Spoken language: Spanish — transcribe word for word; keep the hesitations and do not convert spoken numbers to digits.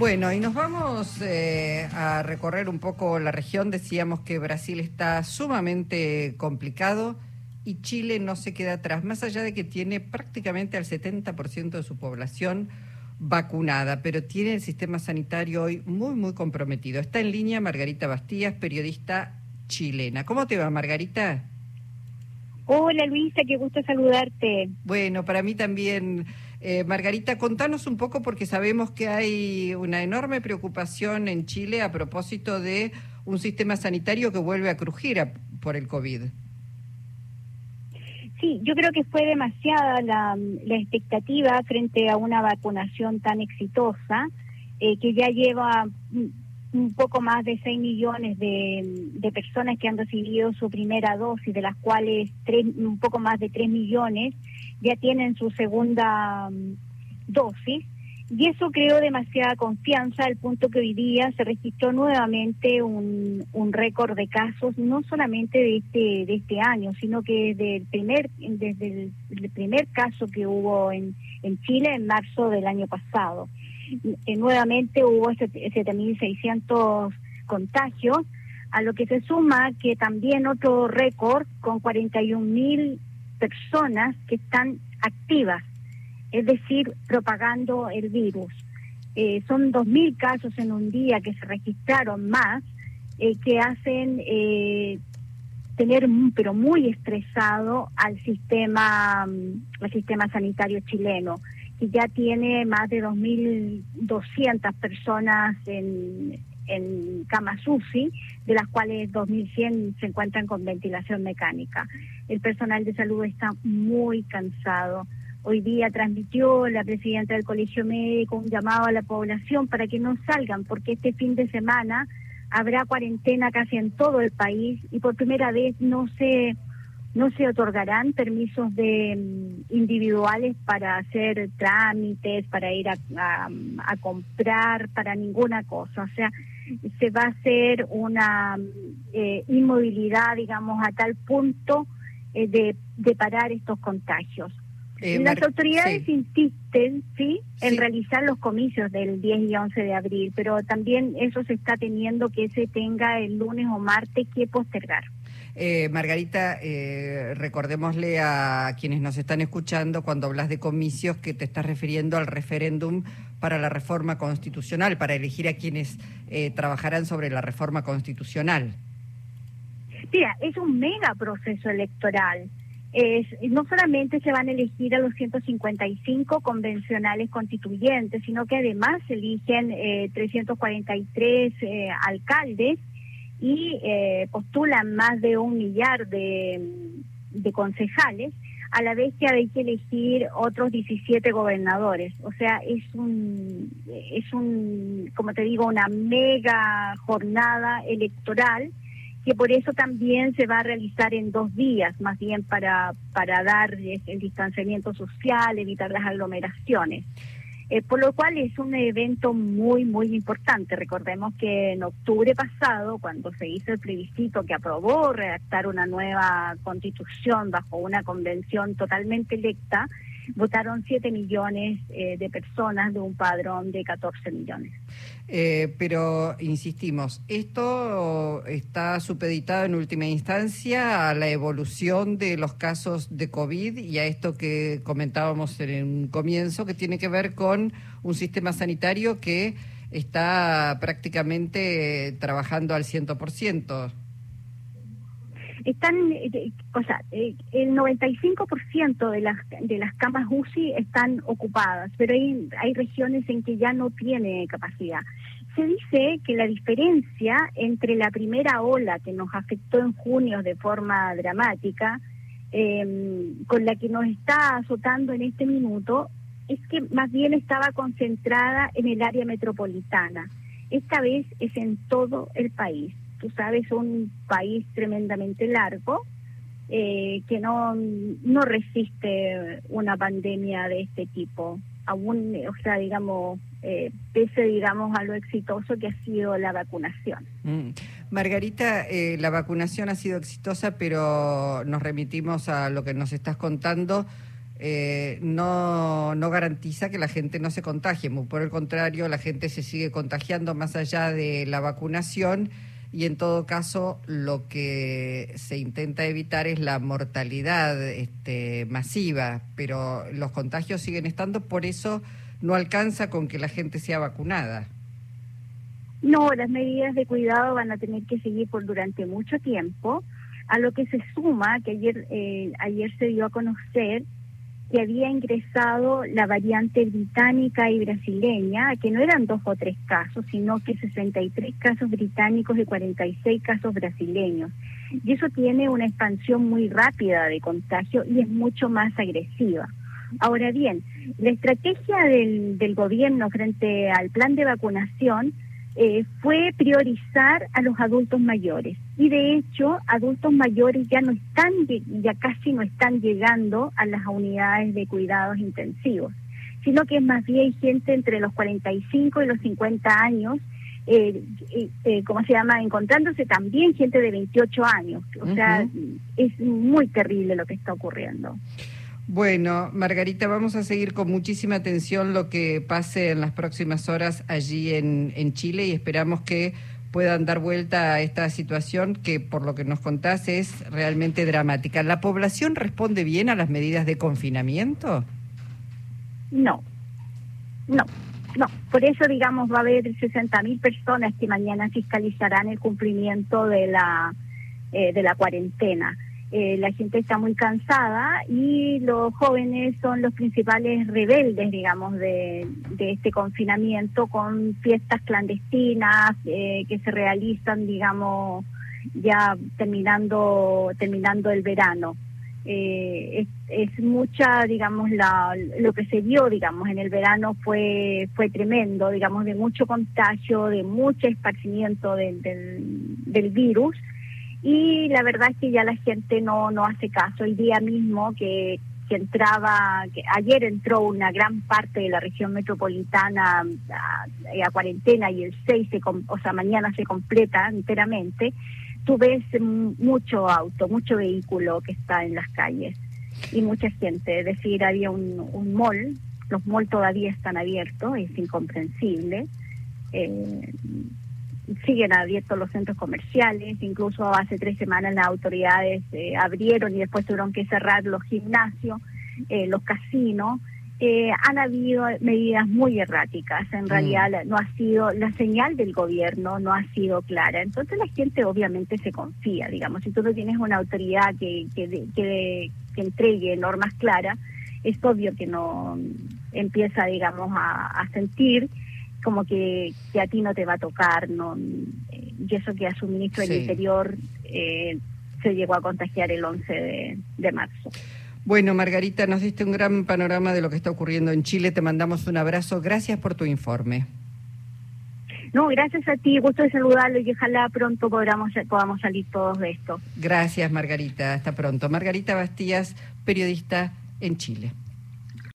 Bueno, y nos vamos eh, a recorrer un poco la región. Decíamos que Brasil está sumamente complicado y Chile no se queda atrás, más allá de que tiene prácticamente al setenta por ciento de su población vacunada, pero tiene el sistema sanitario hoy muy, muy comprometido. Está en línea Margarita Bastías, periodista chilena. ¿Cómo te va, Margarita? Hola Luisa, qué gusto saludarte. Bueno, para mí también. Eh, Margarita, contanos un poco porque sabemos que hay una enorme preocupación en Chile a propósito de un sistema sanitario que vuelve a crujir a, por el COVID. Sí, yo creo que fue demasiada la, la expectativa frente a una vacunación tan exitosa, eh, que ya lleva un poco más de seis millones de, de personas que han recibido su primera dosis, de las cuales tres, un poco más de tres millones ya tienen su segunda um, dosis, y eso creó demasiada confianza al punto que hoy día se registró nuevamente un, un récord de casos, no solamente de este de este año, sino que desde el primer desde el, el primer caso que hubo en, en Chile en marzo del año pasado. Eh, nuevamente hubo siete mil seiscientos contagios, a lo que se suma que también otro récord con cuarenta y un mil personas que están activas, es decir, propagando el virus. Eh, son dos mil casos en un día que se registraron más, eh, que hacen eh, tener pero muy estresado al sistema, al sistema sanitario chileno, que ya tiene más de dos mil doscientas personas en, en camas U C I, de las cuales dos mil cien se encuentran con ventilación mecánica. El personal de salud está muy cansado. Hoy día transmitió la presidenta del Colegio Médico un llamado a la población para que no salgan, porque este fin de semana habrá cuarentena casi en todo el país y por primera vez no se no se otorgarán permisos de um, individuales para hacer trámites, para ir a, a, a comprar, para ninguna cosa. O sea, se va a hacer una eh, inmovilidad, digamos, a tal punto eh, de, de parar estos contagios. Eh, Las Mar autoridades sí. insisten, ¿sí?, en sí. realizar los comicios del diez y once de abril, pero también eso se está teniendo que se tenga el lunes o martes que postergar. Eh, Margarita, eh, recordémosle a quienes nos están escuchando cuando hablas de comicios que te estás refiriendo al referéndum para la reforma constitucional, para elegir a quienes eh, trabajarán sobre la reforma constitucional. Mira, es un mega proceso electoral. Es, no solamente se van a elegir a los ciento cincuenta y cinco convencionales constituyentes, sino que además se eligen eh, trescientos cuarenta y tres eh, alcaldes y eh, postulan más de un millar de, de concejales, a la vez que hay que elegir otros diecisiete gobernadores. O sea, es un, es un, como te digo, una mega jornada electoral, que por eso también se va a realizar en dos días, más bien para, para dar el distanciamiento social, evitar las aglomeraciones. Eh, por lo cual es un evento muy, muy importante. Recordemos que en octubre pasado, cuando se hizo el plebiscito que aprobó redactar una nueva constitución bajo una convención totalmente electa, votaron siete millones eh, de personas de un padrón de catorce millones. Eh, pero, insistimos, esto está supeditado en última instancia a la evolución de los casos de COVID y a esto que comentábamos en un comienzo, que tiene que ver con un sistema sanitario que está prácticamente trabajando al cien por ciento. Están, eh, o sea, eh, el noventa y cinco por ciento de las de las camas U C I están ocupadas, pero hay, hay regiones en que ya no tiene capacidad. Se dice que la diferencia entre la primera ola que nos afectó en junio de forma dramática, eh, con la que nos está azotando en este minuto, es que más bien estaba concentrada en el área metropolitana. Esta vez es en todo el país. Tú sabes, un país tremendamente largo, eh, que no, no resiste una pandemia de este tipo, aún, o sea, digamos, eh, pese, digamos, a lo exitoso que ha sido la vacunación. Mm. Margarita, eh, la vacunación ha sido exitosa, pero nos remitimos a lo que nos estás contando. eh, no, no garantiza que la gente no se contagie. Por el contrario, la gente se sigue contagiando más allá de la vacunación y en todo caso lo que se intenta evitar es la mortalidad este, masiva, pero los contagios siguen estando, por eso no alcanza con que la gente sea vacunada. No, las medidas de cuidado van a tener que seguir por durante mucho tiempo, a lo que se suma que ayer eh, ayer se dio a conocer que había ingresado la variante británica y brasileña, que no eran dos o tres casos, sino que sesenta y tres casos británicos y cuarenta y seis casos brasileños. Y eso tiene una expansión muy rápida de contagio y es mucho más agresiva. Ahora bien, la estrategia del, del gobierno frente al plan de vacunación Eh, fue priorizar a los adultos mayores y de hecho adultos mayores ya no están ya casi no están llegando a las unidades de cuidados intensivos, sino que es más bien gente entre los cuarenta y cinco y los cincuenta años, eh, eh, eh, ¿cómo se llama? Encontrándose también gente de veintiocho años, o uh-huh. sea, es muy terrible lo que está ocurriendo. Bueno, Margarita, vamos a seguir con muchísima atención lo que pase en las próximas horas allí en, en Chile y esperamos que puedan dar vuelta a esta situación que, por lo que nos contás, es realmente dramática. ¿La población responde bien a las medidas de confinamiento? No, no, no. Por eso, digamos, va a haber sesenta mil personas que mañana fiscalizarán el cumplimiento de la, eh, de la cuarentena. Eh, la gente está muy cansada y los jóvenes son los principales rebeldes, digamos, de, de este confinamiento, con fiestas clandestinas eh, que se realizan, digamos, ya terminando terminando el verano. Eh, es, es mucha, digamos, la, lo que se vio, digamos, en el verano fue fue tremendo, digamos, de mucho contagio, de mucho esparcimiento de, del, del virus. Y la verdad es que ya la gente no no hace caso. El día mismo que, que entraba, que ayer entró una gran parte de la región metropolitana a, a cuarentena y el seis, se, o sea, mañana se completa enteramente, tú ves mucho auto, mucho vehículo que está en las calles y mucha gente. Es decir, había un, un mall, los malls todavía están abiertos, es incomprensible. Eh, siguen abiertos los centros comerciales, incluso hace tres semanas las autoridades eh, abrieron y después tuvieron que cerrar los gimnasios, eh, los casinos. Eh, han habido medidas muy erráticas, en mm. realidad no ha sido, la señal del gobierno no ha sido clara, entonces la gente obviamente se confía, digamos, si tú no tienes una autoridad que, que, que, que entregue normas claras, es obvio que no empieza, digamos, a, a sentir como que, que a ti no te va a tocar, no eh, y eso que a su ministro del sí. Interior eh, se llegó a contagiar el once de, de marzo. Bueno, Margarita, nos diste un gran panorama de lo que está ocurriendo en Chile, te mandamos un abrazo, gracias por tu informe. No, gracias a ti, gusto de saludarlo y ojalá pronto podamos, podamos salir todos de esto. Gracias, Margarita, hasta pronto. Margarita Bastías, periodista en Chile.